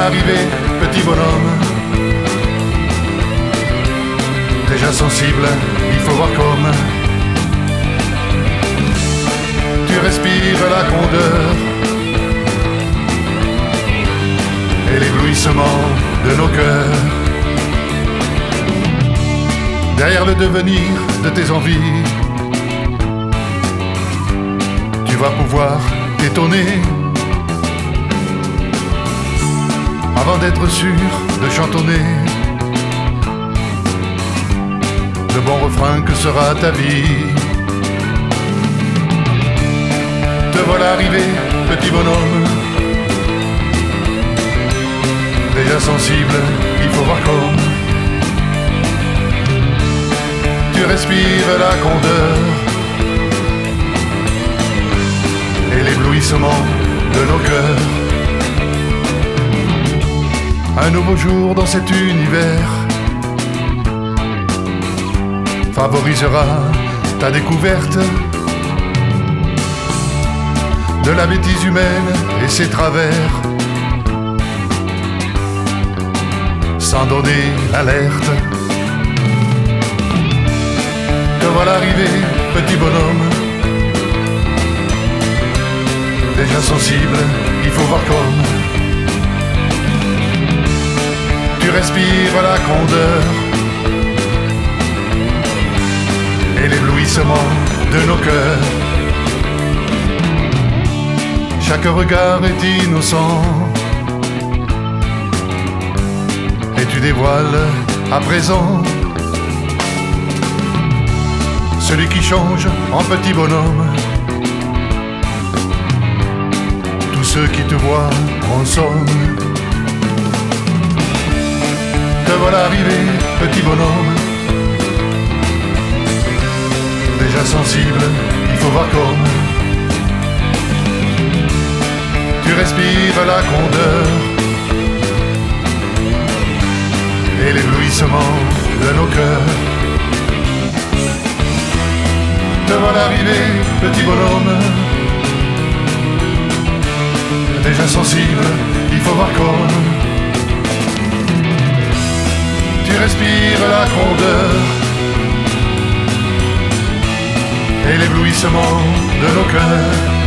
l'arrivée, petit bonhomme. Déjà sensible, il faut voir comme tu respires la grandeur et l'éblouissement de nos cœurs. Derrière le devenir de tes envies, tu vas pouvoir t'étonner avant d'être sûr de chantonner le bon refrain que sera ta vie. Te voilà arrivé, petit bonhomme. Déjà sensible, il faut voir comme tu respires la grandeur et l'éblouissement de nos cœurs. Un nouveau jour dans cet univers favorisera ta découverte de la bêtise humaine et ses travers, sans donner l'alerte. Te voilà arrivé, petit bonhomme. Déjà sensible, il faut voir comme tu respires la grandeur et l'éblouissement de nos cœurs. Chaque regard est innocent et tu dévoiles à présent celui qui change en petit bonhomme tous ceux qui te voient en somme. Te voilà arrivé, petit bonhomme. Déjà sensible, il faut voir comme tu respires la grandeur et l'éblouissement de nos cœurs. Te voilà arrivé, petit bonhomme. Déjà sensible, il faut voir comme tu respires la grandeur et l'éblouissement de nos cœurs.